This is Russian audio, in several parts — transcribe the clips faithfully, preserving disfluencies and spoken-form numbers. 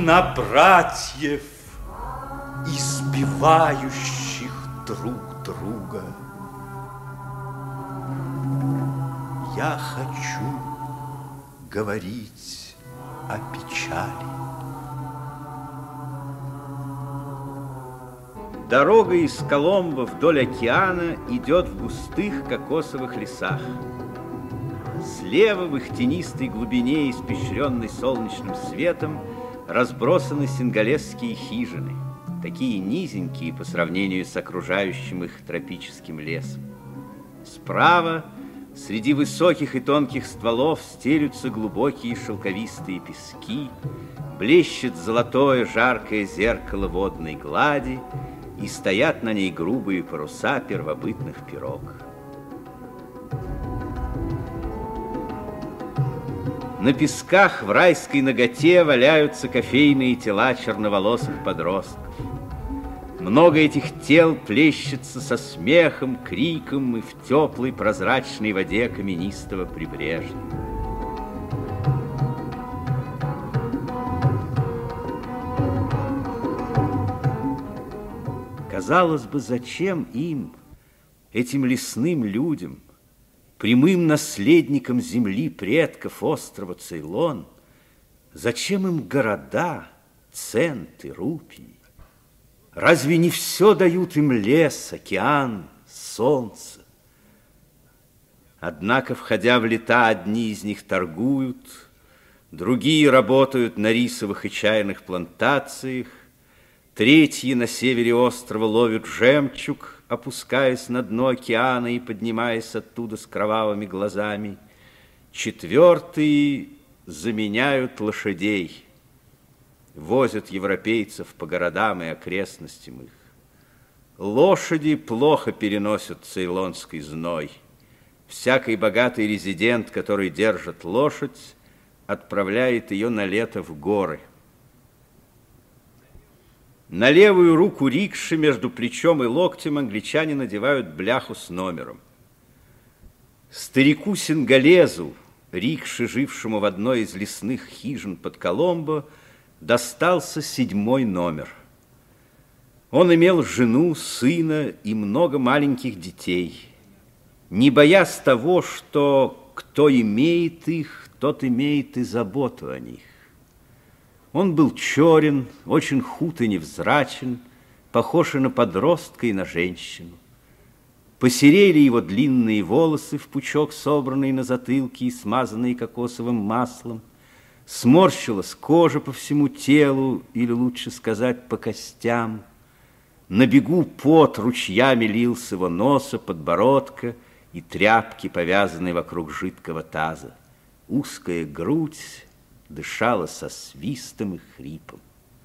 на братьев, избивающих друг друга. Я хочу говорить о печали. Дорога из Коломбо вдоль океана идет в густых кокосовых лесах. Слева в их тенистой глубине, испещренной солнечным светом, разбросаны сингалесские хижины, такие низенькие по сравнению с окружающим их тропическим лесом. Справа, среди высоких и тонких стволов, стелются глубокие шелковистые пески, блещет золотое жаркое зеркало водной глади, и стоят на ней грубые паруса первобытных пирог. На песках в райской наготе валяются кофейные тела черноволосых подростков. Много этих тел плещется со смехом, криком и в теплой прозрачной воде каменистого прибрежья. Казалось бы, зачем им, этим лесным людям, прямым наследникам земли предков острова Цейлон, зачем им города, центы, рупии? Разве не все дают им лес, океан, солнце? Однако, входя в лета, одни из них торгуют, другие работают на рисовых и чайных плантациях, третьи на севере острова ловят жемчуг, опускаясь на дно океана и поднимаясь оттуда с кровавыми глазами. Четвертые заменяют лошадей, возят европейцев по городам и окрестностям их. Лошади плохо переносят цейлонский зной. Всякий богатый резидент, который держит лошадь, отправляет ее на лето в горы. На левую руку рикши между плечом и локтем англичане надевают бляху с номером. Старику-сингалезу, рикше, жившему в одной из лесных хижин под Коломбо, достался седьмой номер. Он имел жену, сына и много маленьких детей. Не боясь того, что кто имеет их, тот имеет и заботу о них. Он был черен, очень худ и невзрачен, похож и на подростка, и на женщину. Посерели его длинные волосы в пучок, собранные на затылке и смазанные кокосовым маслом. Сморщилась кожа по всему телу, или лучше сказать, по костям. На бегу пот ручьями лил с его носа, подбородка и тряпки, повязанные вокруг жидкого таза. Узкая грудь дышала со свистом и хрипом.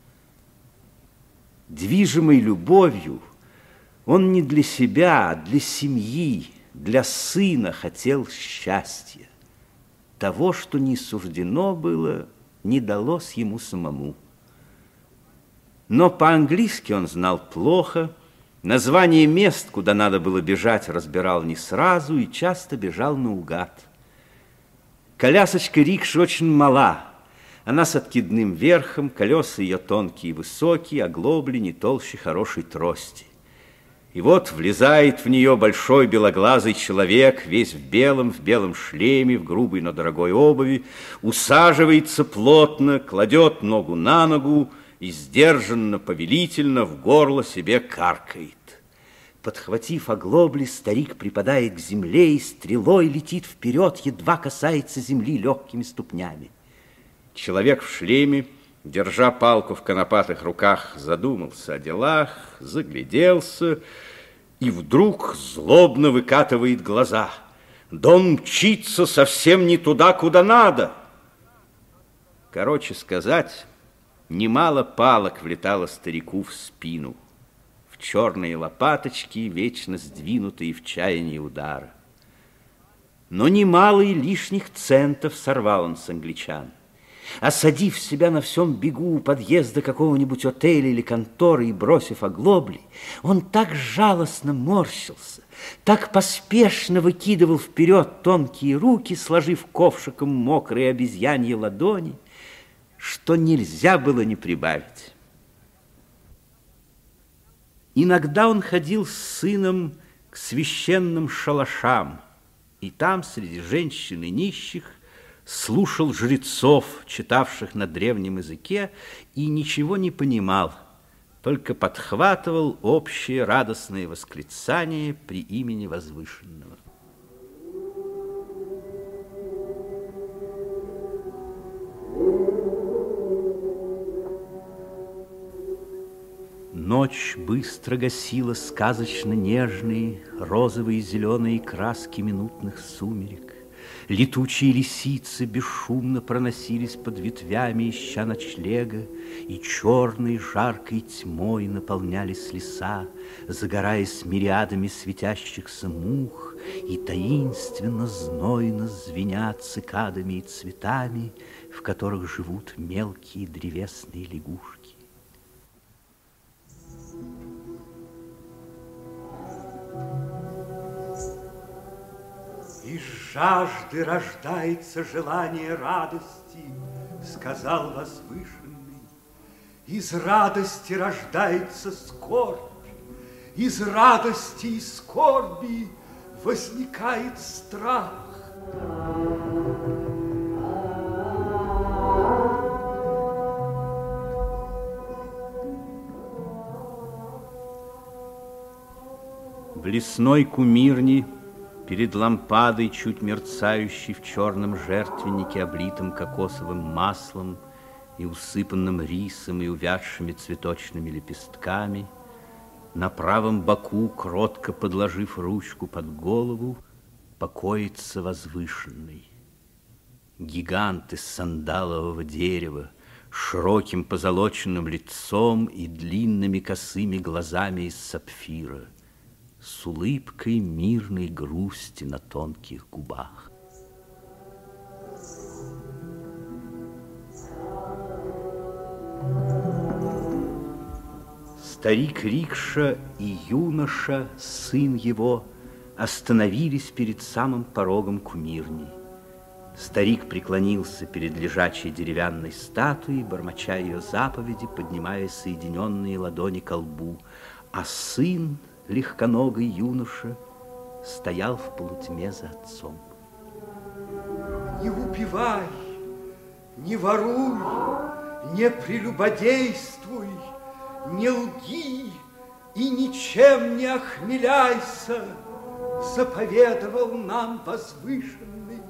Движимый любовью, он не для себя, а для семьи, для сына хотел счастья. Того, что не суждено было, не далось ему самому. Но по-английски он знал плохо, название мест, куда надо было бежать, разбирал не сразу и часто бежал наугад. Колясочка рикши очень мала. Она с откидным верхом, колеса ее тонкие и высокие, оглобли не толще хорошей трости. И вот влезает в нее большой белоглазый человек, весь в белом, в белом шлеме, в грубой, но дорогой обуви, усаживается плотно, кладет ногу на ногу и сдержанно, повелительно в горло себе каркает. Подхватив оглобли, старик припадает к земле и стрелой летит вперед, едва касается земли легкими ступнями. Человек в шлеме, держа палку в конопатых руках, задумался о делах, загляделся и вдруг злобно выкатывает глаза. Да он мчится совсем не туда, куда надо. Короче сказать, немало палок влетало старику в спину, в черные лопаточки, вечно сдвинутые в чаянии удара. Но немало и лишних центов сорвал он с англичан. Осадив себя на всем бегу у подъезда какого-нибудь отеля или конторы и бросив оглобли, он так жалостно морщился, так поспешно выкидывал вперед тонкие руки, сложив ковшиком мокрые обезьяньи ладони, что нельзя было не прибавить. Иногда он ходил с сыном к священным шалашам, и там, среди женщин и нищих, слушал жрецов, читавших на древнем языке, и ничего не понимал, только подхватывал общее радостное восклицание при имени Возвышенного. Ночь быстро гасила сказочно нежные розовые и зеленые краски минутных сумерек. Летучие лисицы бесшумно проносились под ветвями, ища ночлега, и черной жаркой тьмой наполнялись леса, загораясь мириадами светящихся мух, и таинственно знойно звенят цикадами и цветами, в которых живут мелкие древесные лягушки. Из жажды рождается желание радости, сказал Возвышенный. Из радости рождается скорбь, из радости и скорби возникает страх. В лесной кумирне перед лампадой, чуть мерцающей в черном жертвеннике, облитом кокосовым маслом и усыпанным рисом и увядшими цветочными лепестками, на правом боку, кротко подложив ручку под голову, покоится Возвышенный. Гигант из сандалового дерева, широким позолоченным лицом и длинными косыми глазами из сапфира, с улыбкой мирной грусти на тонких губах. Старик рикша и юноша, сын его, остановились перед самым порогом кумирни. Старик преклонился перед лежачей деревянной статуей, бормоча ее заповеди, поднимая соединенные ладони ко лбу, а сын, легконогий юноша, стоял в полутьме за отцом. Не убивай, не воруй, не прелюбодействуй, не лги и ничем не охмеляйся, заповедовал нам Возвышенный.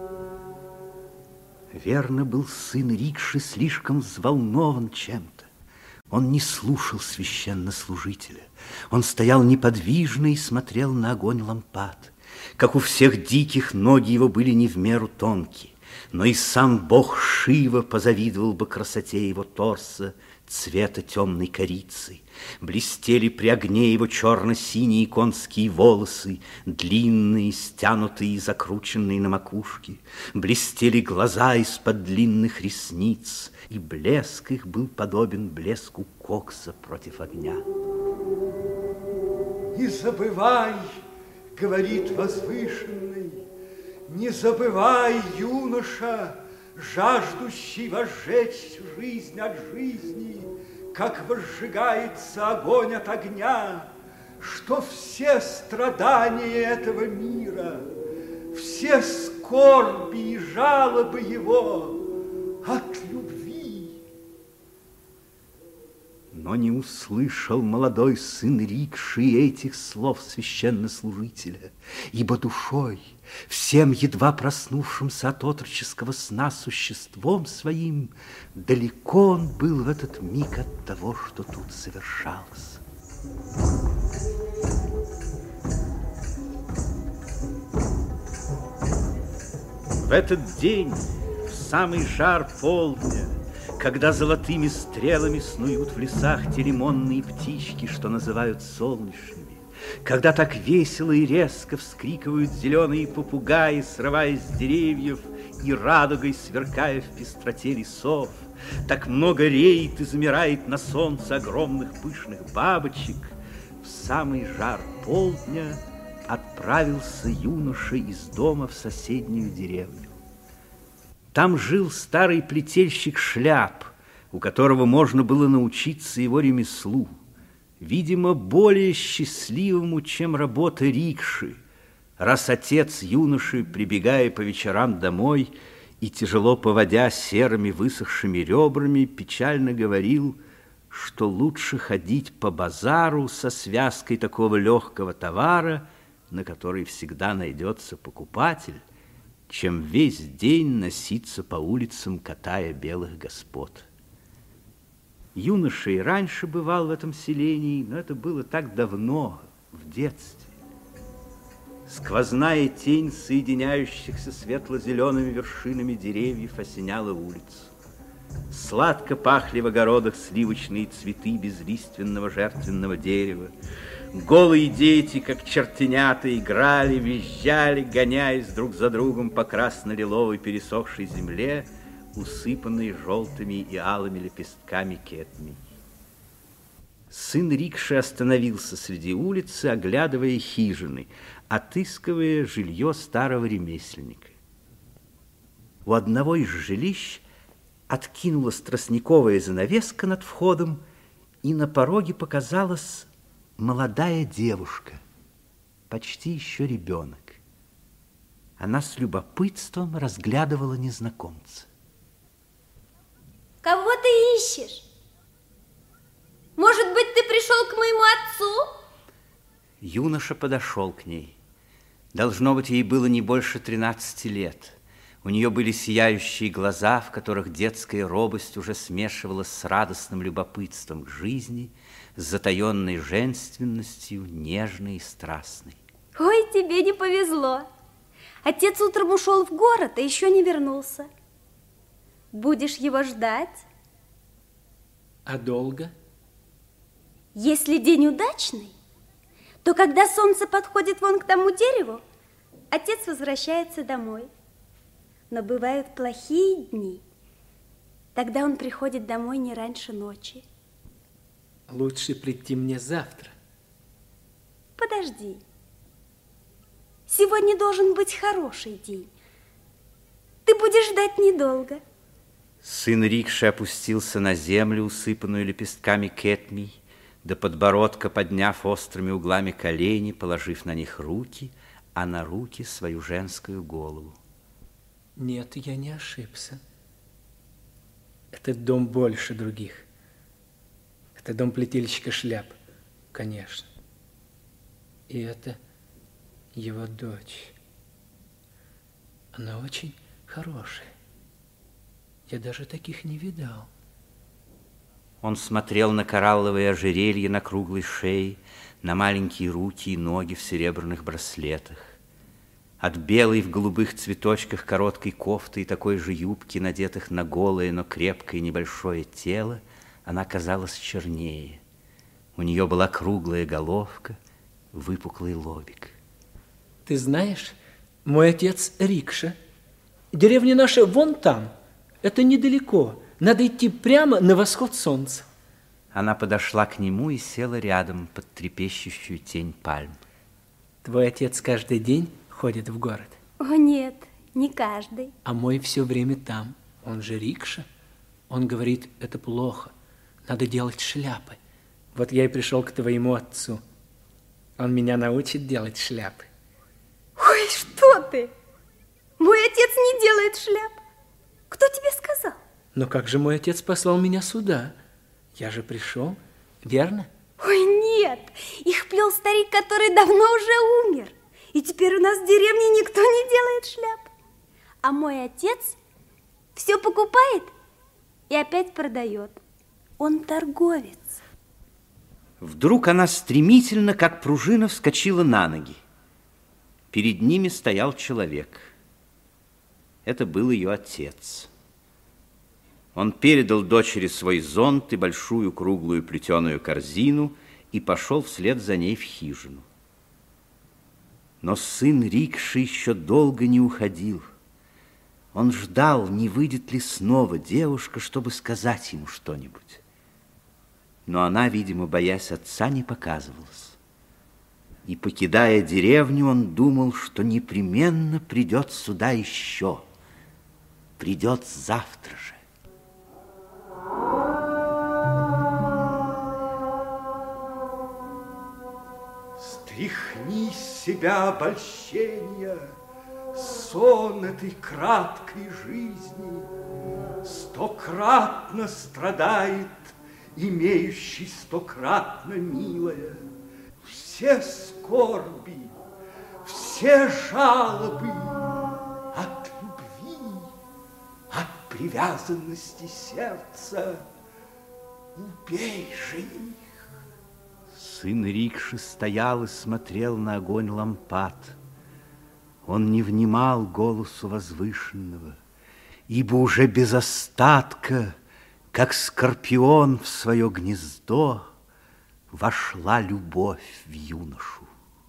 Верно, был сын рикши слишком взволнован чем-то. Он не слушал священнослужителя. Он стоял неподвижно и смотрел на огонь лампад. Как у всех диких, ноги его были не в меру тонкие, но и сам бог Шива позавидовал бы красоте его торса цвета темной корицы. Блестели при огне его черно-синие конские волосы, длинные, стянутые и закрученные на макушке. Блестели глаза из-под длинных ресниц, и блеск их был подобен блеску кокса против огня. Не забывай, говорит Возвышенный, не забывай, юноша, жаждущий возжечь жизнь от жизни, как возжигается огонь от огня, что все страдания этого мира, все скорби и жалобы его от любви. Но не услышал молодой сын рикши этих слов священнослужителя, ибо душой, всем едва проснувшимся от отроческого сна существом своим, далеко он был в этот миг от того, что тут совершалось. В этот день, в самый жар полдня, когда золотыми стрелами снуют в лесах те лимонные птички, что называют солнечными, когда так весело и резко вскрикивают зеленые попугаи, срываясь с деревьев и радугой сверкая в пестроте лесов, так много реет и замирает на солнце огромных пышных бабочек, в самый жар полдня отправился юноша из дома в соседнюю деревню. Там жил старый плетельщик шляп, у которого можно было научиться его ремеслу, видимо, более счастливому, чем работа рикши, раз отец юноши, прибегая по вечерам домой и тяжело поводя серыми высохшими ребрами, печально говорил, что лучше ходить по базару со связкой такого легкого товара, на который всегда найдется покупатель, чем весь день носиться по улицам, катая белых господ. Юноша и раньше бывал в этом селении, но это было так давно, в детстве. Сквозная тень соединяющихся светло-зелеными вершинами деревьев осеняла улицу. Сладко пахли в огородах сливочные цветы безлиственного жертвенного дерева. Голые дети, как чертенята, играли, визжали, гоняясь друг за другом по красно-лиловой пересохшей земле, усыпанной желтыми и алыми лепестками кетмий. Сын рикши остановился среди улицы, оглядывая хижины, отыскивая жилье старого ремесленника. У одного из жилищ откинулась тростниковая занавеска над входом, и на пороге показалась молодая девушка, почти еще ребенок. Она с любопытством разглядывала незнакомца. Кого ты ищешь? Может быть, ты пришел к моему отцу? Юноша подошел к ней. Должно быть, ей было не больше тринадцати лет. У нее были сияющие глаза, в которых детская робость уже смешивалась с радостным любопытством к жизни, с затаенной женственностью, нежной и страстной. Ой, тебе не повезло. Отец утром ушел в город, а еще не вернулся. Будешь его ждать? А долго? Если день удачный, то когда солнце подходит вон к тому дереву, отец возвращается домой. Но бывают плохие дни. Тогда он приходит домой не раньше ночи. Лучше прийти мне завтра. Подожди. Сегодня должен быть хороший день. Ты будешь ждать недолго. Сын рикши опустился на землю, усыпанную лепестками кетмий, до подбородка подняв острыми углами колени, положив на них руки, а на руки свою женскую голову. Нет, я не ошибся. Этот дом больше других. Это дом плетельщика шляп, конечно. И это его дочь. Она очень хорошая. Я даже таких не видал. Он смотрел на коралловые ожерелья на круглой шее, на маленькие руки и ноги в серебряных браслетах. От белой в голубых цветочках короткой кофты и такой же юбки, надетых на голое, но крепкое небольшое тело, она казалась чернее. У нее была круглая головка, выпуклый лобик. Ты знаешь, мой отец рикша. Деревня наша вон там. Это недалеко. Надо идти прямо на восход солнца. Она подошла к нему и села рядом под трепещущую тень пальм. Твой отец каждый день ходит в город? О, нет, не каждый. А мой все время там. Он же рикша. Он говорит, это плохо. Надо делать шляпы. Вот я и пришел к твоему отцу. Он меня научит делать шляпы. Ой, что ты? Мой отец не делает шляп. Кто тебе сказал? Но как же мой отец послал меня сюда? Я же пришел, верно? Ой, нет, их плел старик, который давно уже умер. И теперь у нас в деревне никто не делает шляп. А мой отец все покупает и опять продает. Он торговец. Вдруг она стремительно, как пружина, вскочила на ноги. Перед ними стоял человек. Это был ее отец. Он передал дочери свой зонт и большую круглую плетеную корзину и пошел вслед за ней в хижину. Но сын рикши еще долго не уходил. Он ждал, не выйдет ли снова девушка, чтобы сказать ему что-нибудь. Но она, видимо, боясь отца, не показывалась. И, покидая деревню, он думал, что непременно придет сюда еще. придет завтра же. Стряхни с себя обольщения, сон этой краткой жизни. Стократно страдает имеющий стократно милое. Все скорби, все жалобы от любви, от привязанности сердца, убей же их. Сын рикши стоял и смотрел на огонь лампад. Он не внимал голосу возвышенного, ибо уже без остатка, как скорпион в свое гнездо, вошла любовь в юношу.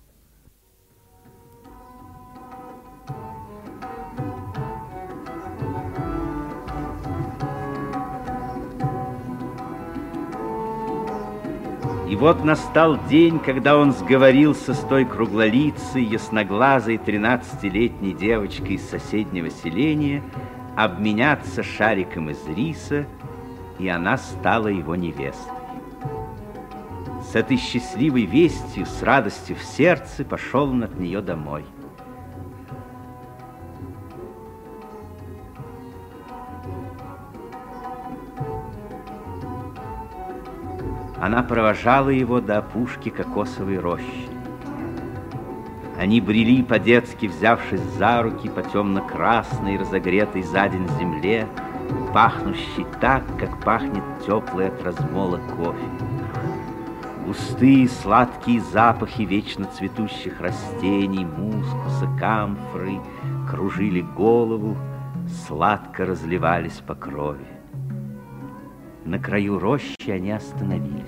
И вот настал день, когда он сговорился с той круглолицей, ясноглазой тринадцатилетней девочкой из соседнего селения обменяться шариком из риса, и она стала его невестой. С этой счастливой вестью, с радостью в сердце, пошел он от нее домой. Она провожала его до опушки кокосовой рощи. Они брели по-детски, взявшись за руки по темно-красной, разогретой за день земле, пахнущей так, как пахнет теплый от размола кофе. Густые сладкие запахи вечно цветущих растений, мускуса, камфоры кружили голову, сладко разливались по крови. На краю рощи они остановились.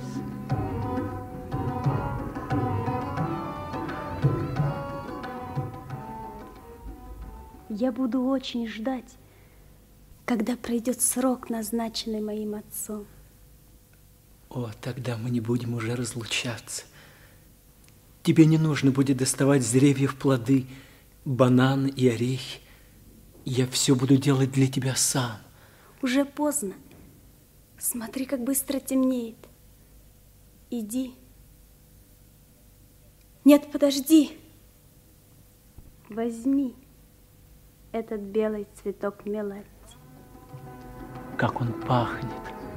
Я буду очень ждать, когда пройдет срок, назначенный моим отцом. О, тогда мы не будем уже разлучаться. Тебе не нужно будет доставать с деревьев плоды, бананы и орехи. Я все буду делать для тебя сам. Уже поздно. Смотри, как быстро темнеет. Иди. Нет, подожди. Возьми этот белый цветок мелати. Как он пахнет.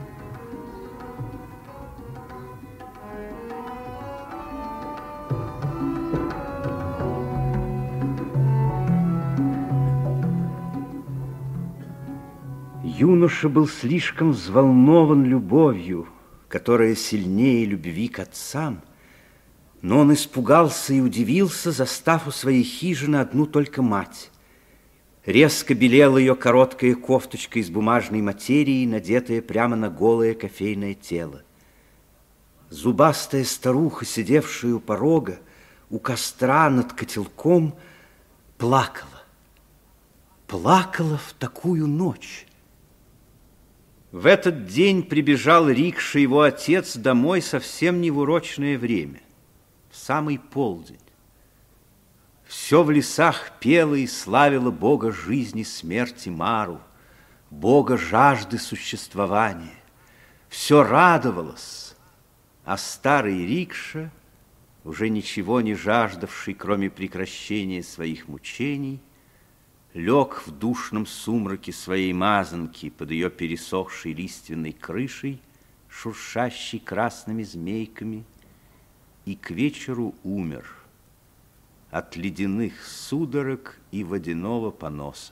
Юноша был слишком взволнован любовью, которая сильнее любви к отцам, но он испугался и удивился, застав у своей хижины одну только мать. Резко белела ее короткая кофточка из бумажной материи, надетая прямо на голое кофейное тело. Зубастая старуха, сидевшая у порога, у костра над котелком, плакала. Плакала в такую ночь. В этот день прибежал рикша, его отец, домой совсем не в урочное время, в самый полдень. Все в лесах пело и славило Бога жизни, смерти Мару, Бога жажды существования. Все радовалось, а старый рикша, уже ничего не жаждавший, кроме прекращения своих мучений, лег в душном сумраке своей мазанки под ее пересохшей лиственной крышей, шуршащей красными змейками, и к вечеру умер от ледяных судорог и водяного поноса.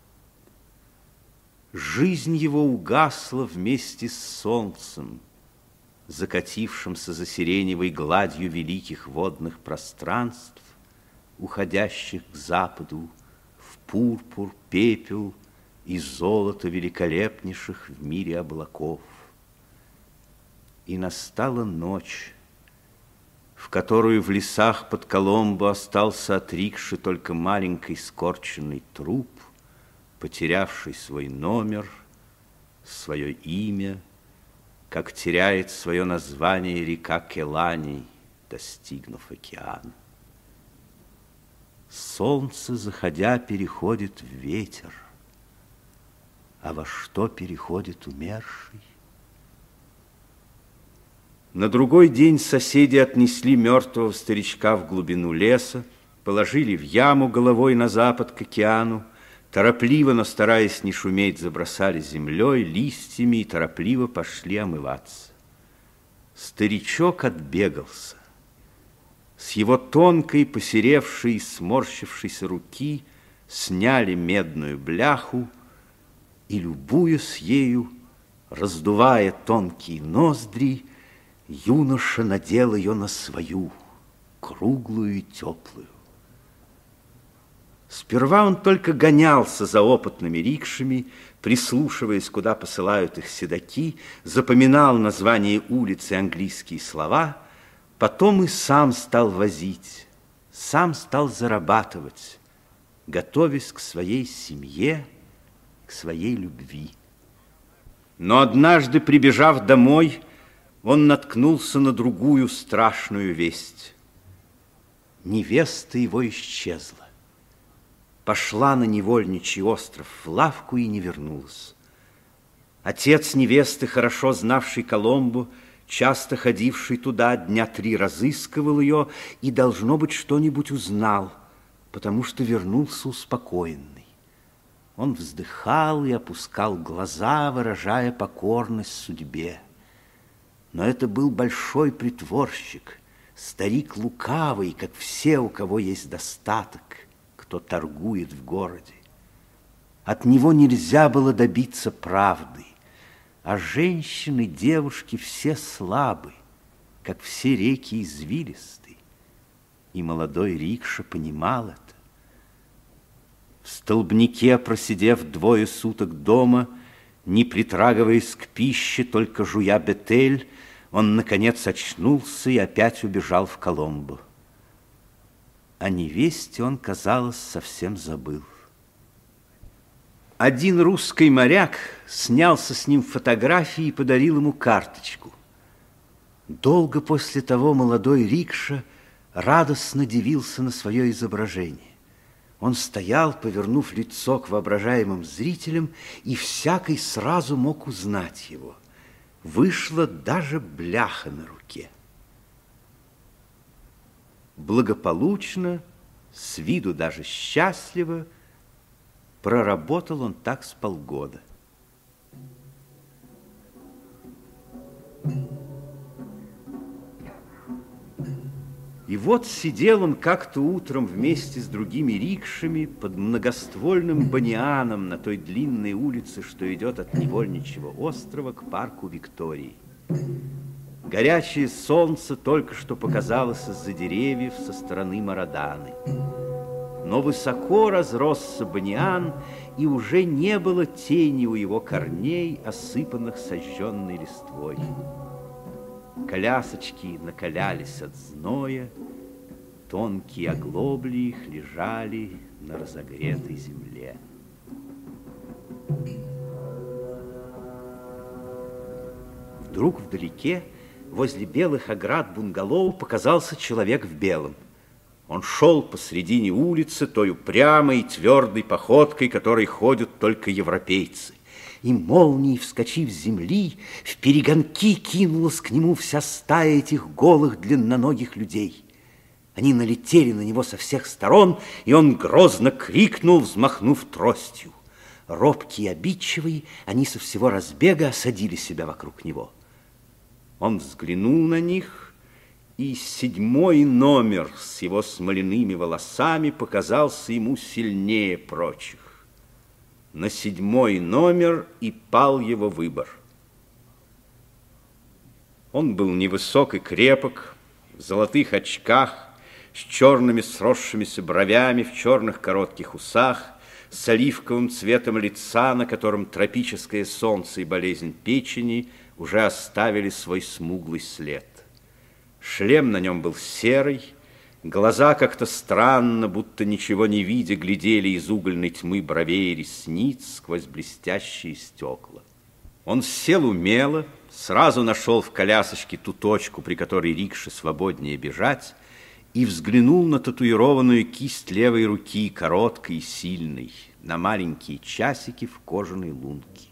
Жизнь его угасла вместе с солнцем, закатившимся за сиреневой гладью великих водных пространств, уходящих к западу, пурпур, пепел и золото великолепнейших в мире облаков. И настала ночь, в которую в лесах под Коломбо остался от рикши только маленький скорченный труп, потерявший свой номер, свое имя, как теряет свое название река Келани, достигнув океана. Солнце, заходя, переходит в ветер. а во что переходит умерший? На другой день соседи отнесли мертвого старичка в глубину леса, положили в яму головой на запад к океану, торопливо, но стараясь не шуметь, забросали землей, листьями и торопливо пошли омываться. Старичок отбегался. С его тонкой, посеревшей и сморщившейся руки сняли медную бляху и, любуясь ею, раздувая тонкие ноздри, юноша надел ее на свою, круглую и теплую. Сперва он только гонялся за опытными рикшами, прислушиваясь, куда посылают их седаки, запоминал названия улиц и английские слова, потом и сам стал возить, сам стал зарабатывать, готовясь к своей семье, к своей любви. Но однажды, прибежав домой, он наткнулся на другую страшную весть. Невеста его исчезла. Пошла на невольничий остров в лавку и не вернулась. Отец невесты, хорошо знавший Коломбу, часто ходивший туда, дня три разыскивал ее и, должно быть, что-нибудь узнал, потому что вернулся успокоенный. Он вздыхал и опускал глаза, выражая покорность судьбе. Но это был большой притворщик, старик лукавый, как все, у кого есть достаток, кто торгует в городе. От него нельзя было добиться правды, а женщины, девушки все слабы, как все реки извилисты. И молодой рикша понимал это. В столбнике, просидев двое суток дома, не притрагиваясь к пище, только жуя бетель, он, наконец, очнулся и опять убежал в Коломбу. О невесте он, казалось, совсем забыл. Один русский моряк снялся с ним фотографии и подарил ему карточку. Долго после того молодой рикша радостно дивился на свое изображение. Он стоял, повернув лицо к воображаемым зрителям, и всякий сразу мог узнать его. Вышла даже бляха на руке. Благополучно, с виду даже счастливо, проработал он так с полгода. И вот сидел он как-то утром вместе с другими рикшами под многоствольным банианом на той длинной улице, что идет от Невольничьего острова к парку Виктории. Горячее солнце только что показалось из-за деревьев со стороны Мараданы. Но высоко разросся баниан, и уже не было тени у его корней, осыпанных сожженной листвой. Колясочки накалялись от зноя, тонкие оглобли их лежали на разогретой земле. Вдруг вдалеке, возле белых оград бунгало, показался человек в белом. Он шел посредине улицы той упрямой и твердой походкой, которой ходят только европейцы. И молнией, вскочив с земли, в перегонки кинулась к нему вся стая этих голых длинноногих людей. Они налетели на него со всех сторон, и он грозно крикнул, взмахнув тростью. Робкие и обидчивые, они со всего разбега осадили себя вокруг него. Он взглянул на них, и седьмой номер с его смоляными волосами показался ему сильнее прочих. На седьмой номер и пал его выбор. Он был невысок и крепок, в золотых очках, с черными сросшимися бровями, в черных коротких усах, с оливковым цветом лица, на котором тропическое солнце и болезнь печени уже оставили свой смуглый след. Шлем на нем был серый, глаза как-то странно, будто ничего не видя, глядели из угольной тьмы бровей и ресниц сквозь блестящие стекла. Он сел умело, сразу нашел в колясочке ту точку, при которой рикше свободнее бежать, и взглянул на татуированную кисть левой руки, короткой и сильной, на маленькие часики в кожаной лунке.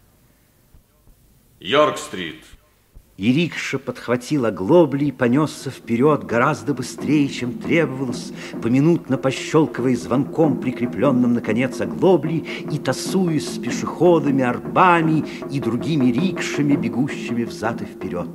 Йорк-стрит. И рикша подхватил оглобли и понесся вперед гораздо быстрее, чем требовалось, поминутно пощелкивая звонком, прикрепленным на конец оглобли, и тасуясь с пешеходами, арбами и другими рикшами, бегущими взад и вперед.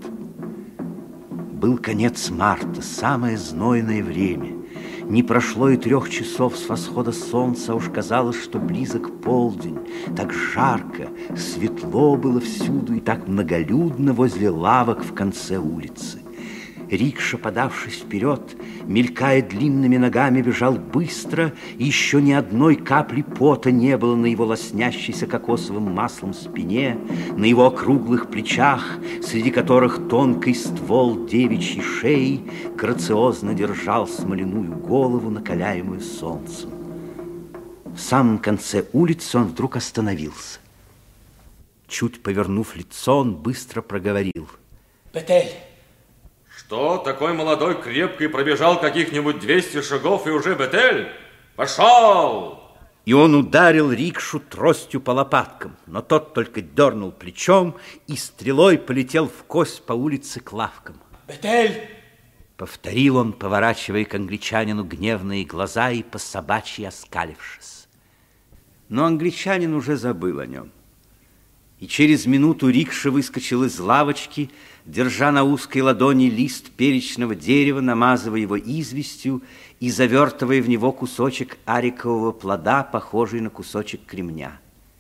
Был конец марта, самое знойное время. Не прошло и трех часов с восхода солнца, а уж казалось, что близок полдень. Так жарко, светло было всюду и так многолюдно возле лавок в конце улицы. Рикша, подавшись вперед, мелькая длинными ногами, бежал быстро, и еще ни одной капли пота не было на его лоснящейся кокосовым маслом спине, на его округлых плечах, среди которых тонкий ствол девичьей шеи грациозно держал смоляную голову, накаляемую солнцем. В самом конце улицы он вдруг остановился. Чуть повернув лицо, он быстро проговорил: «Бетель!» Что, такой молодой, крепкий, пробежал каких-нибудь двести шагов и уже Бетель? Пошел! И он ударил рикшу тростью по лопаткам, но тот только дернул плечом и стрелой полетел вкось по улице к лавкам. «Бетель!» Повторил он, поворачивая к англичанину гневные глаза и по собачьи оскалившись. Но англичанин уже забыл о нем. И через минуту рикша выскочил из лавочки, держа на узкой ладони лист перечного дерева, намазывая его известью и завертывая в него кусочек арикового плода, похожий на кусочек кремня.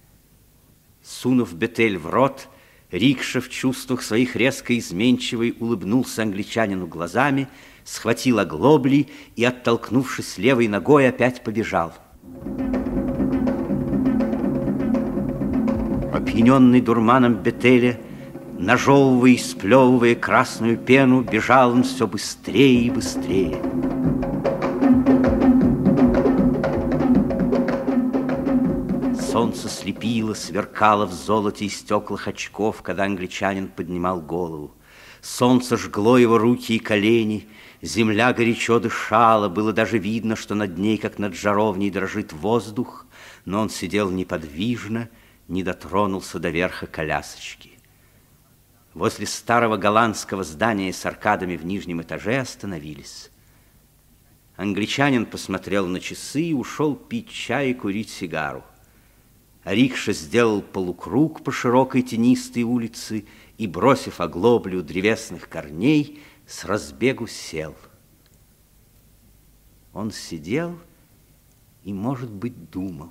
Сунув Бетель в рот, рикша в чувствах своих резко изменчивый улыбнулся англичанину глазами, схватил оглобли и, оттолкнувшись левой ногой, опять побежал. Опьяненный дурманом Бетеля, нажевывая и сплевывая красную пену, бежал он все быстрее и быстрее. Солнце слепило, сверкало в золоте и стеклах очков, когда англичанин поднимал голову. Солнце жгло его руки и колени, земля горячо дышала, было даже видно, что над ней, как над жаровней, дрожит воздух, но он сидел неподвижно, не дотронулся до верха колясочки. Возле старого голландского здания с аркадами в нижнем этаже остановились. Англичанин посмотрел на часы и ушел пить чай и курить сигару. А рикша сделал полукруг по широкой тенистой улице и, бросив оглоблю древесных корней, с разбегу сел. Он сидел и, может быть, думал.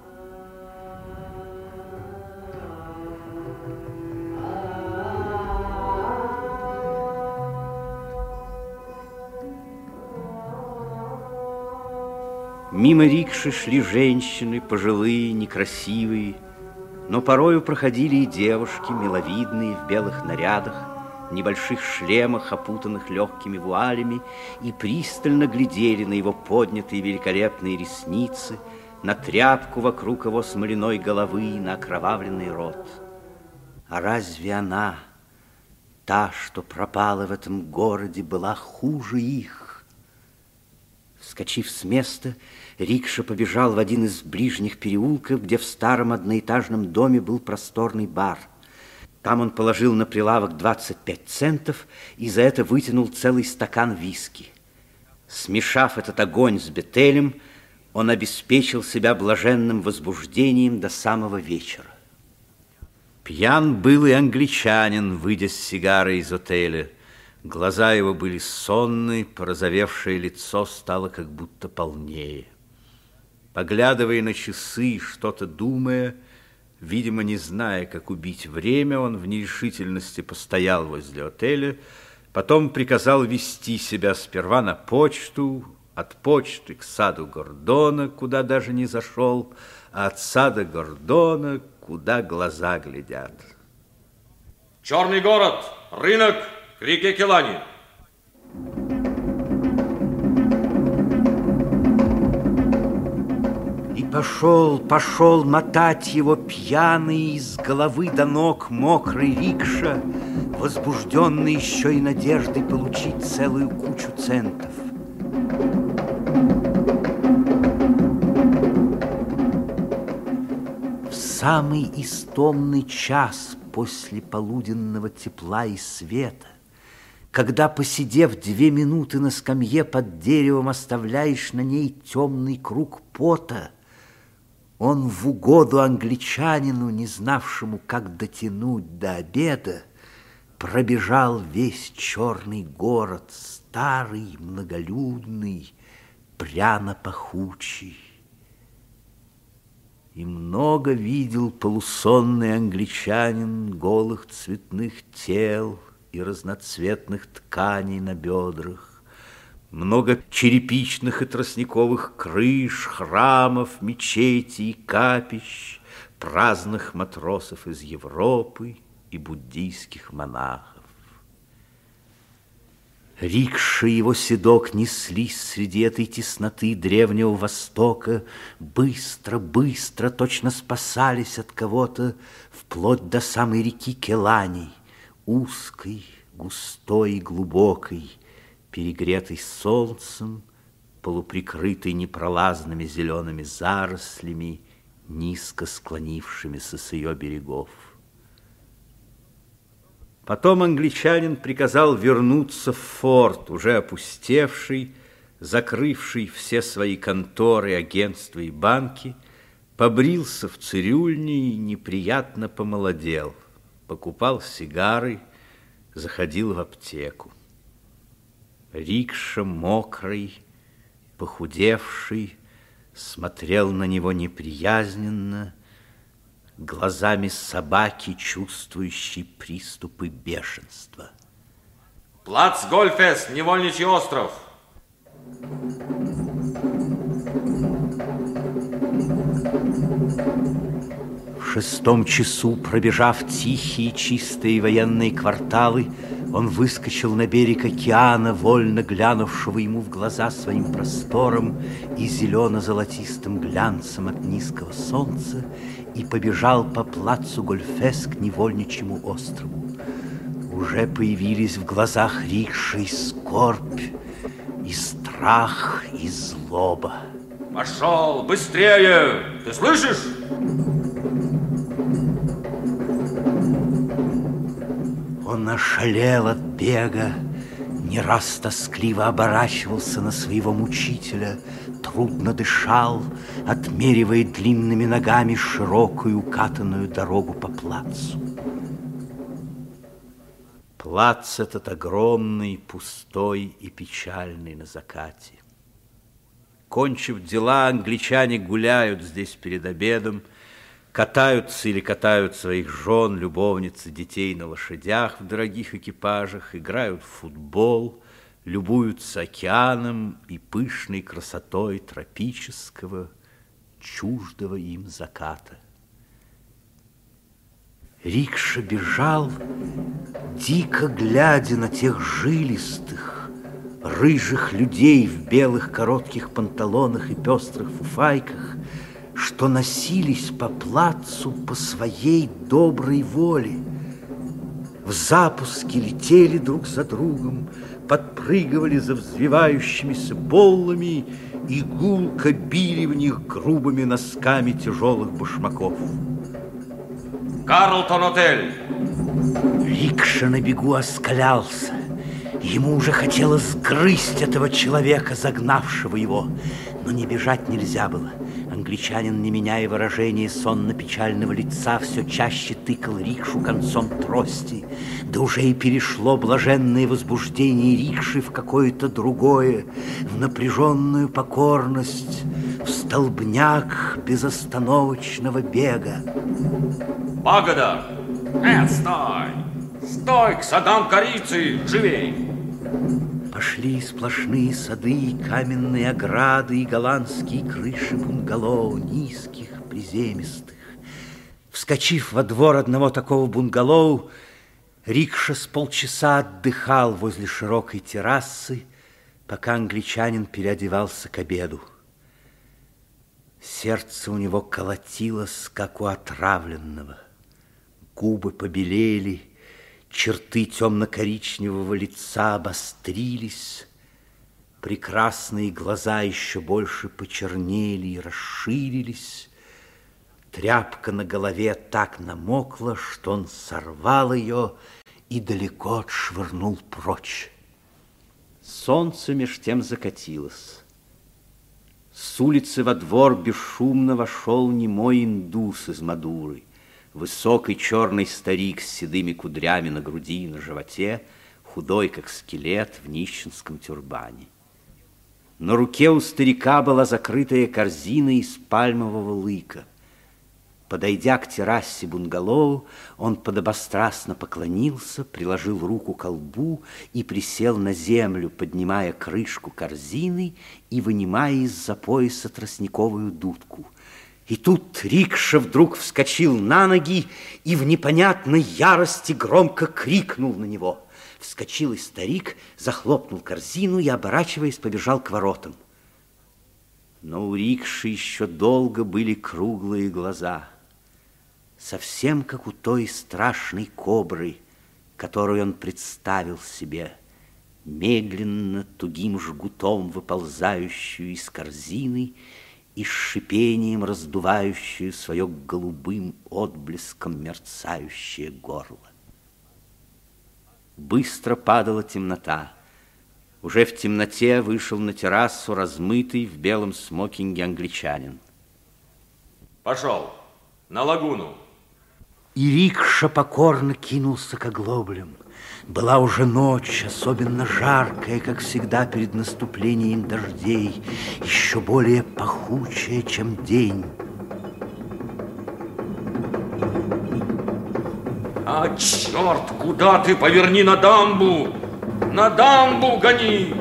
Мимо рикши шли женщины, пожилые, некрасивые, но порою проходили и девушки, миловидные, в белых нарядах, небольших шлемах, опутанных легкими вуалями, и пристально глядели на его поднятые великолепные ресницы, на тряпку вокруг его смоляной головы и на окровавленный рот. А разве она, та, что пропала в этом городе, была хуже их? Вскочив с места, рикша побежал в один из ближних переулков, где в старом одноэтажном доме был просторный бар. Там он положил на прилавок двадцать пять центов и за это вытянул целый стакан виски. Смешав этот огонь с Бетелем, он обеспечил себя блаженным возбуждением до самого вечера. Пьян был и англичанин, выйдя с сигарой из отеля. Глаза его были сонные, порозовевшее лицо стало как будто полнее. Поглядывая на часы и что-то думая, видимо, не зная, как убить время, он в нерешительности постоял возле отеля, потом приказал вести себя сперва на почту, от почты к саду Гордона, куда даже не зашел, а от сада Гордона, куда глаза глядят. Черный город, рынок, к реке Келани. И пошел, пошел мотать его пьяный из головы до ног мокрый рикша, возбужденный еще и надеждой получить целую кучу центов. самый истомный час после полуденного тепла и света, когда, посидев две минуты на скамье под деревом, оставляешь на ней темный круг пота, он в угоду англичанину, не знавшему, как дотянуть до обеда, пробежал весь черный город, старый, многолюдный, пряно-пахучий. И много видел полусонный англичанин голых цветных тел и разноцветных тканей на бедрах, много черепичных и тростниковых крыш, храмов, мечетей, капищ, праздных матросов из Европы и буддийских монахов. Рикша и его седок неслись среди этой тесноты древнего Востока, быстро, быстро, точно спасались от кого-то, вплоть до самой реки Келани, узкой, густой и глубокой, перегретой солнцем, полуприкрытой непролазными зелеными зарослями, низко склонившимися с ее берегов. Потом англичанин приказал вернуться в форт, уже опустевший, закрывший все свои конторы, агентства и банки, побрился в цирюльне и неприятно помолодел, покупал сигары, заходил в аптеку. Рикша, мокрый, похудевший, смотрел на него неприязненно, глазами собаки, чувствующей приступы бешенства. Плац Гольфес, Невольничий остров. В шестом часу, пробежав тихие, чистые военные кварталы, он выскочил на берег океана, вольно глянувшего ему в глаза своим простором и зелено-золотистым глянцем от низкого солнца, и побежал по плацу Гольфес к Невольничьему острову. Уже появились в глазах Рикши скорбь, и страх, и злоба. Пошел, быстрее! Ты слышишь? Он ошалел от бега, не раз тоскливо оборачивался на своего мучителя, трудно дышал, отмеривая длинными ногами широкую укатанную дорогу по плацу. Плац этот огромный, пустой и печальный на закате. Кончив дела, англичане гуляют здесь перед обедом, катаются или катают своих жен, любовниц и детей на лошадях в дорогих экипажах, играют в футбол, любуются океаном и пышной красотой тропического, чуждого им заката. Рикша бежал, дико глядя на тех жилистых, рыжих людей в белых коротких панталонах и пестрых фуфайках, что носились по плацу по своей доброй воле. В запуске летели друг за другом, подпрыгивали за взвивающимися боллами и гулко били в них грубыми носками тяжелых башмаков. Карлтон-отель! Рикша на бегу оскалялся. Ему уже хотелось сгрызть этого человека, загнавшего его, но не бежать нельзя было. Англичанин, не меняя выражения сонно-печального лица, все чаще тыкал Рикшу концом трости. Да уже и перешло блаженное возбуждение Рикши в какое-то другое, в напряженную покорность, в столбняк безостановочного бега. Пагода! Нет, стой! Стой, к садам корицы! Живей! Пошли сплошные сады, каменные ограды и голландские крыши бунгало, низких, приземистых. Вскочив во двор одного такого бунгало, Рикша с полчаса отдыхал возле широкой террасы, пока англичанин переодевался к обеду. Сердце у него колотилось, как у отравленного. Губы побелели, черты темно-коричневого лица обострились, прекрасные глаза еще больше почернели и расширились, Тряпка на голове так намокла, что он сорвал ее и далеко отшвырнул прочь. Солнце меж тем закатилось. С улицы во двор бесшумно вошел немой индус из Мадуры, высокий черный старик с седыми кудрями на груди и на животе, худой, как скелет, в нищенском тюрбане. На руке у старика была закрытая корзина из пальмового лыка. Подойдя к террасе бунгало, он подобострастно поклонился, приложил руку к колбу и присел на землю, поднимая крышку корзины и вынимая из-за пояса тростниковую дудку. И тут рикша вдруг вскочил на ноги и в непонятной ярости громко крикнул на него. Вскочил и старик, захлопнул корзину и, оборачиваясь, побежал к воротам. Но у рикши еще долго были круглые глаза, совсем как у той страшной кобры, которую он представил себе, медленно, тугим жгутом выползающую из корзины и с шипением раздувающую свое голубым отблеском мерцающее горло. Быстро падала темнота. Уже в темноте вышел на террасу размытый в белом смокинге англичанин. Пошел на лагуну. И рикша покорно кинулся к оглоблям. Была уже ночь, особенно жаркая, как всегда перед наступлением дождей, еще более пахучая, чем день. А, черт, куда ты? Поверни на дамбу! На дамбу гони!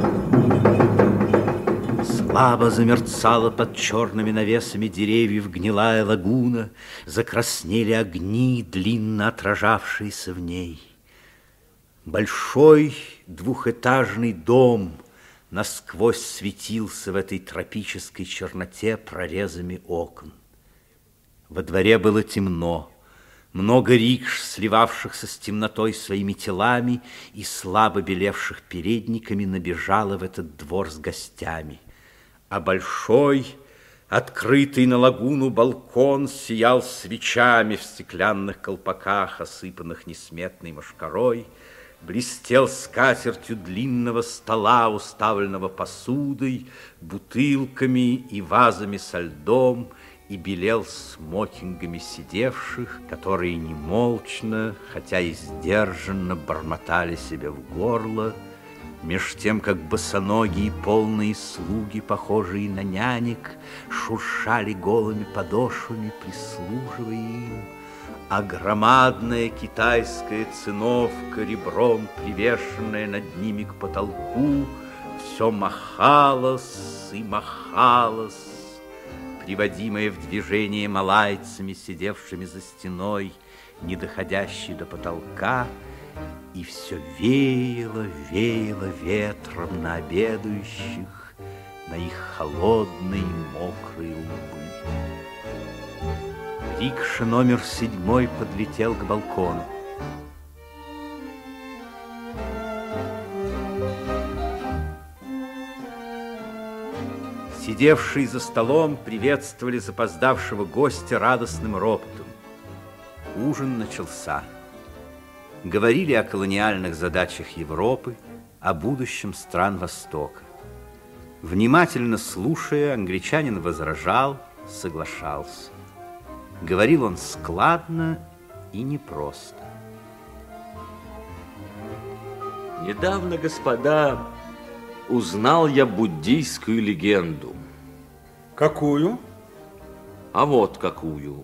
Слабо замерцала под черными навесами деревьев гнилая лагуна, закраснели огни, длинно отражавшиеся в ней. Большой двухэтажный дом насквозь светился в этой тропической черноте прорезами окон. Во дворе было темно. Много рикш, сливавшихся с темнотой своими телами и слабо белевших передниками, набежало в этот двор с гостями. А большой, открытый на лагуну балкон сиял свечами в стеклянных колпаках, осыпанных несметной мошкарой, блестел скатертью длинного стола, уставленного посудой, бутылками и вазами со льдом, и белел смокингами сидевших, которые немолчно, хотя и сдержанно бормотали себе в горло, меж тем, как босоногие полные слуги, похожие на нянек, шуршали голыми подошвами, прислуживая им, а громадная китайская циновка, ребром привешенная над ними к потолку, все махалась и махалась, приводимая в движение малайцами, сидевшими за стеной, не доходящей до потолка, и все веяло, веяло ветром на обедающих, на их холодные мокрые лбы. Рикша номер седьмой подлетел к балкону. Сидевшие за столом приветствовали запоздавшего гостя радостным ропотом. Ужин начался. Говорили о колониальных задачах Европы, о будущем стран Востока. Внимательно слушая, англичанин возражал, соглашался. Говорил он складно и непросто. Недавно, господа, узнал я буддийскую легенду. Какую? А вот какую.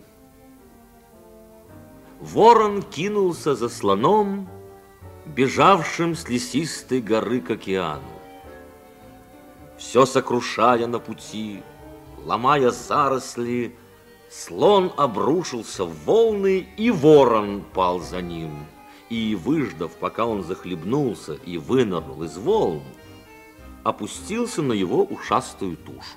Ворон кинулся за слоном, бежавшим с лесистой горы к океану. Все сокрушая на пути, ломая заросли, слон обрушился в волны, и ворон пал за ним. И, выждав, пока он захлебнулся и вынырнул из волн, опустился на его ушастую тушу.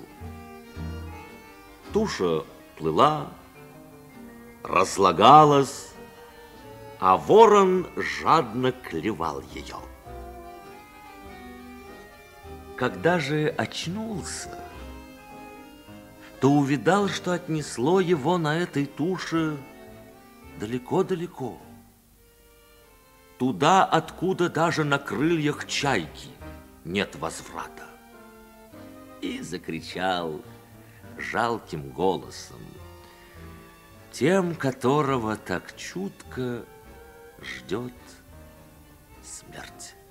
Туша плыла, разлагалась, а ворон жадно клевал ее. Когда же очнулся, то увидал, что отнесло его на этой туше далеко-далеко. Туда, откуда даже на крыльях чайки нет возврата. И закричал жалким голосом, тем, которого так чутко ждет смерть.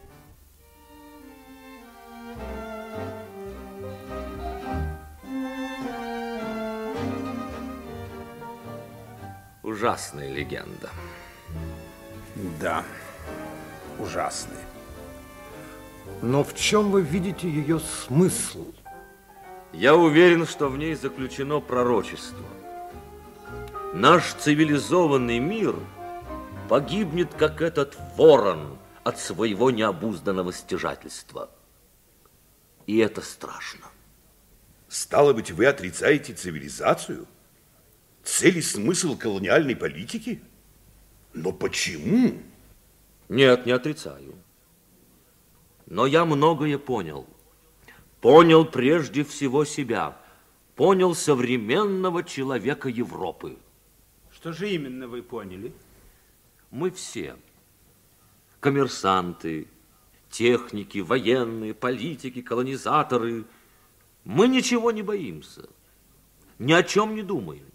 Ужасная легенда. Да, ужасный. Но в чем вы видите ее смысл? Я уверен, что в ней заключено пророчество. Наш цивилизованный мир погибнет, как этот ворон, от своего необузданного стяжательства. И это страшно. Стало быть, вы отрицаете цивилизацию? Цель и смысл колониальной политики? Но почему? Нет, не отрицаю. Но я многое понял. Понял прежде всего себя. Понял современного человека Европы. Что же именно вы поняли? Мы все, коммерсанты, техники, военные, политики, колонизаторы, мы ничего не боимся, ни о чем не думаем.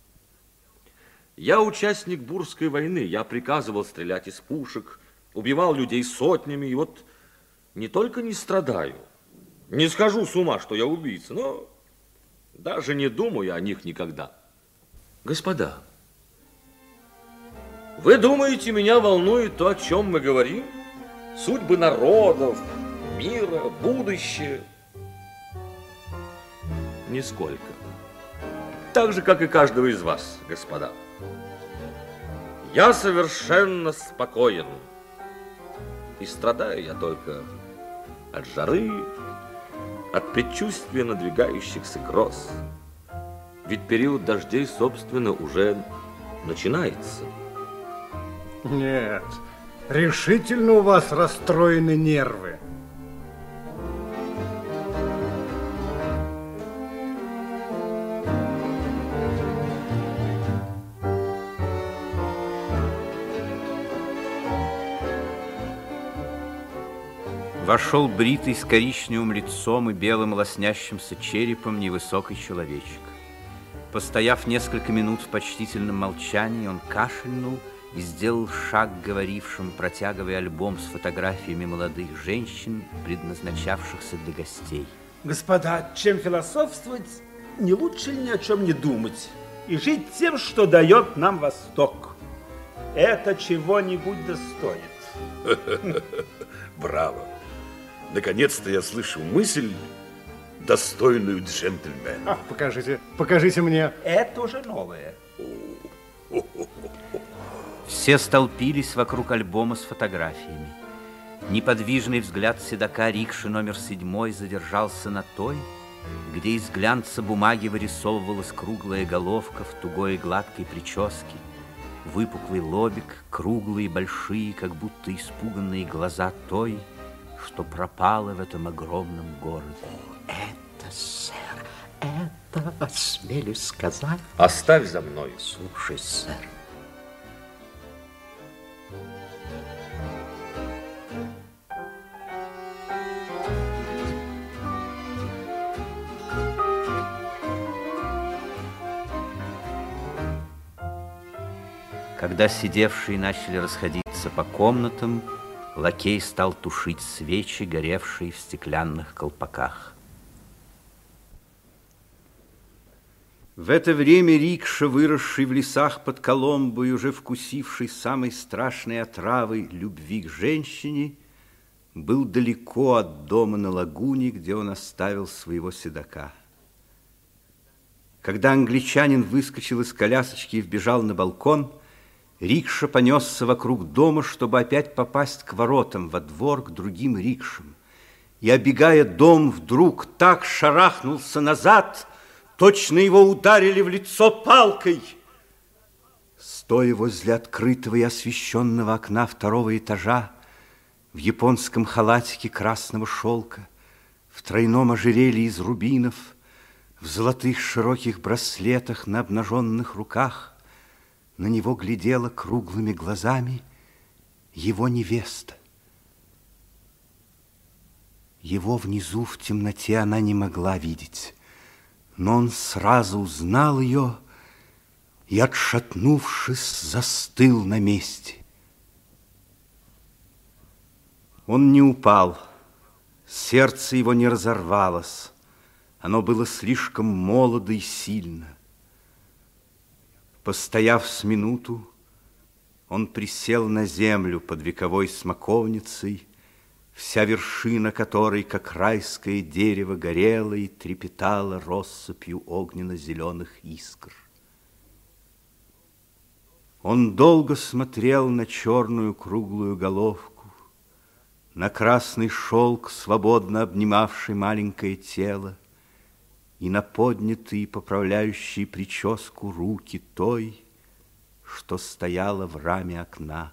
Я участник Бурской войны, я приказывал стрелять из пушек, убивал людей сотнями, и вот не только не страдаю, не схожу с ума, что я убийца, но даже не думаю о них никогда. Господа, вы думаете, меня волнует то, о чем мы говорим? Судьбы народов, мира, будущее? Нисколько. Так же, как и каждого из вас, господа. Я совершенно спокоен. И страдаю я только от жары, от предчувствия надвигающихся гроз. Ведь период дождей, собственно, уже начинается. Нет, решительно у вас расстроены нервы. Вошел бритый с коричневым лицом и белым лоснящимся черепом невысокий человечек. Постояв несколько минут в почтительном молчании, он кашлянул и сделал шаг к говорившим, протягивая альбом с фотографиями молодых женщин, предназначавшихся для гостей. Господа, чем философствовать, не лучше ли ни о чем не думать и жить тем, что дает нам Восток? Это чего-нибудь достоит. Браво! Наконец-то я слышу мысль, достойную джентльмена. А, покажите, покажите мне. Это уже новое. Все столпились вокруг альбома с фотографиями. Неподвижный взгляд седока рикши номер седьмой задержался на той, где из глянца бумаги вырисовывалась круглая головка в тугой и гладкой прическе, выпуклый лобик, круглые, большие, как будто испуганные глаза той, что пропала в этом огромном городе. Это, сэр, это, осмелюсь сказать... Оставь за мной. Слушай, сэр. Когда сидевшие начали расходиться по комнатам, лакей стал тушить свечи, горевшие в стеклянных колпаках. В это время рикша, выросший в лесах под Коломбой, уже вкусивший самой страшной отравы любви к женщине, был далеко от дома на лагуне, где он оставил своего седока. Когда англичанин выскочил из колясочки и вбежал на балкон, рикша понесся вокруг дома, чтобы опять попасть к воротам, во двор, к другим рикшам. И, обегая дом, вдруг так шарахнулся назад, точно его ударили в лицо палкой. Стоя возле открытого и освещенного окна второго этажа, в японском халатике красного шелка, в тройном ожерелье из рубинов, В золотых широких браслетах на обнаженных руках на него глядела круглыми глазами его невеста. Его внизу в темноте она не могла видеть, но он сразу узнал ее и, отшатнувшись, застыл на месте. Он не упал, сердце его не разорвалось, оно было слишком молодо и сильно. Постояв с минуту, он присел на землю под вековой смоковницей, вся вершина которой, как райское дерево, горела и трепетала россыпью огненно-зеленых искр. Он долго смотрел на черную круглую головку, на красный шелк, свободно обнимавший маленькое тело, и на поднятые, поправляющие прическу руки той, что стояла в раме окна.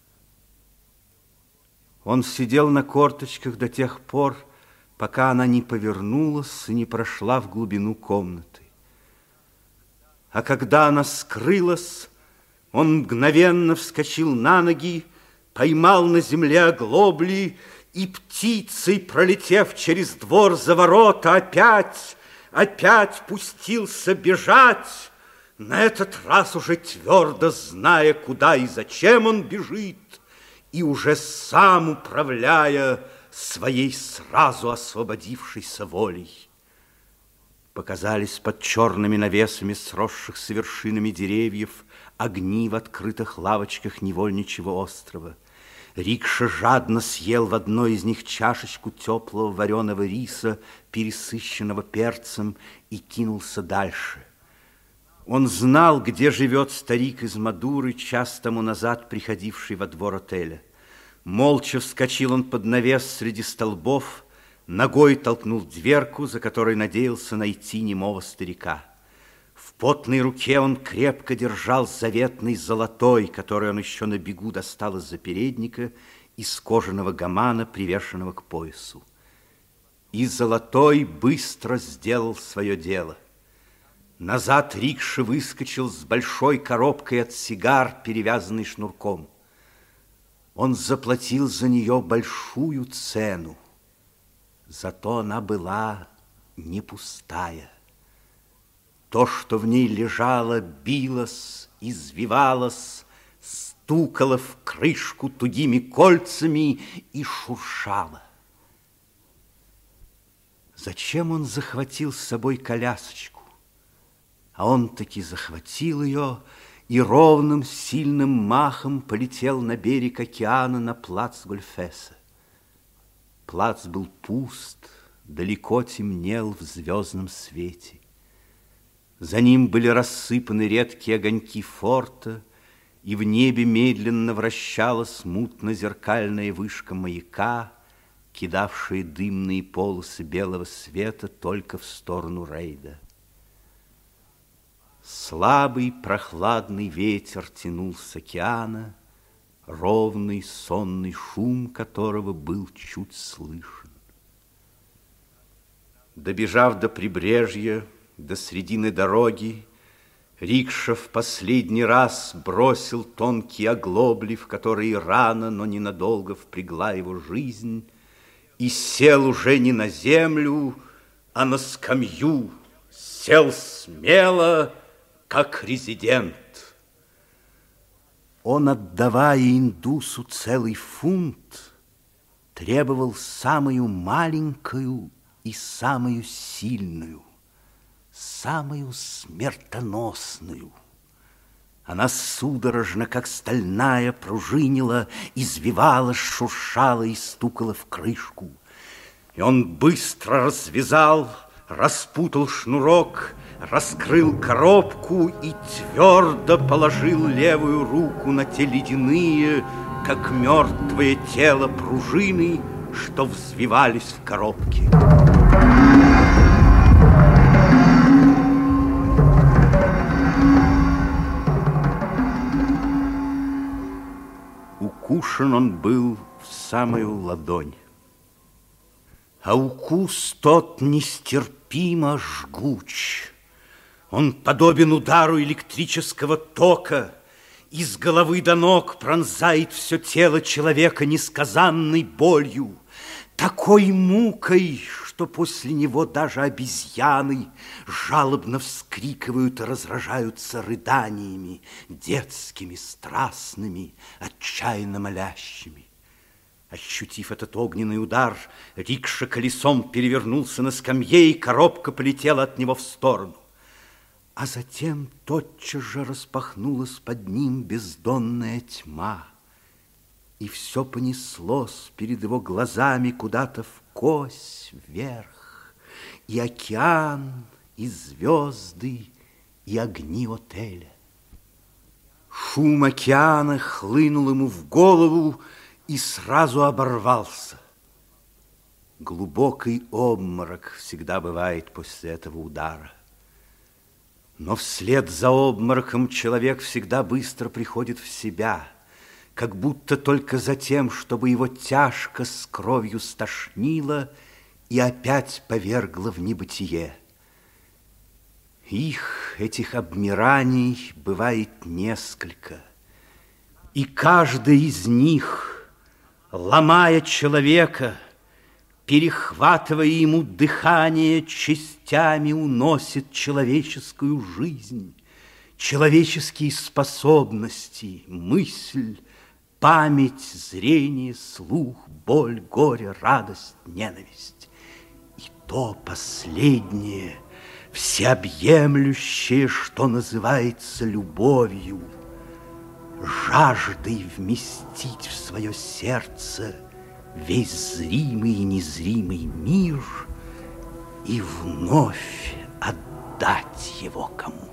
Он сидел на корточках до тех пор, пока она не повернулась и не прошла в глубину комнаты. А когда она скрылась, он мгновенно вскочил на ноги, поймал на земле оглобли и птицей, пролетев через двор за ворота, опять, опять пустился бежать, на этот раз уже твердо зная, куда и зачем он бежит, и уже сам управляя своей сразу освободившейся волей. Показались под черными навесами сросшихся вершинами деревьев огни в открытых лавочках невольничьего острова. Рикша жадно съел в одной из них чашечку теплого вареного риса, пересыщенного перцем, и кинулся дальше. Он знал, где живет старик из Мадуры, час тому назад приходивший во двор отеля. Молча вскочил он под навес среди столбов, ногой толкнул дверку, за которой надеялся найти немого старика. В потной руке он крепко держал заветный золотой, который он еще на бегу достал из-за передника, из кожаного гамана, привешенного к поясу. И золотой быстро сделал свое дело. Назад рикша выскочил с большой коробкой от сигар, перевязанной шнурком. Он заплатил за нее большую цену, зато она была не пустая. То, что в ней лежало, билось, извивалось, стукало в крышку тугими кольцами и шуршало. Зачем он захватил с собой колясочку? А он таки захватил ее и ровным сильным махом полетел на берег океана на плац Гольфеса. Плац был пуст, далеко темнел в звездном свете. За ним были рассыпаны редкие огоньки форта, и в небе медленно вращалась мутно-зеркальная вышка маяка, кидавшая дымные полосы белого света только в сторону рейда. Слабый прохладный ветер тянул с океана, ровный сонный шум которого был чуть слышен. Добежав до прибрежья, до середины дороги, рикша в последний раз бросил тонкие оглобли, в которые рано, но ненадолго впрягла его жизнь, и сел уже не на землю, а на скамью, сел смело, как резидент. Он, отдавая индусу целый фунт, требовал самую маленькую и самую сильную, самую смертоносную. Она судорожно, как стальная, пружинила, извивалась, шуршала и стукала в крышку. И он быстро развязал, распутал шнурок, раскрыл коробку и твердо положил левую руку на те ледяные, как мертвое тело, пружины, что взвивались в коробке. Укушен он был в самую ладонь. А укус тот нестерпимо жгуч. Он подобен удару электрического тока. Из головы до ног пронзает все тело человека несказанной болью, такой мукой, что после него даже обезьяны жалобно вскрикивают и разражаются рыданиями, детскими, страстными, отчаянно молящими. Ощутив этот огненный удар, рикша колесом перевернулся на скамье, и коробка полетела от него в сторону. А затем тотчас же распахнулась под ним бездонная тьма, и все понеслось перед его глазами куда-то вкось вверх, и океан, и звезды, и огни отеля. Шум океана хлынул ему в голову и сразу оборвался. Глубокий обморок всегда бывает после этого удара. Но вслед за обмороком человек всегда быстро приходит в себя, как будто только за тем, чтобы его тяжко с кровью стошнило и опять повергло в небытие. Их, этих обмираний, бывает несколько, и каждый из них, ломая человека, перехватывая ему дыхание, частями уносит человеческую жизнь, человеческие способности, мысль, память, зрение, слух, боль, горе, радость, ненависть. И то последнее, всеобъемлющее, что называется любовью, жаждой вместить в свое сердце весь зримый и незримый мир и вновь отдать его кому-то.